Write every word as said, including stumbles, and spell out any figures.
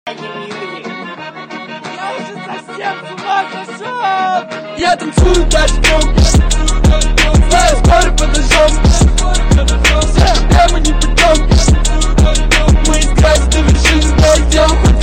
Я уже совсем с ума сошел! Я танцую дождем, знаю, скоро подожжем. Все проблемы не потом. Мы искать до вершины дойдем.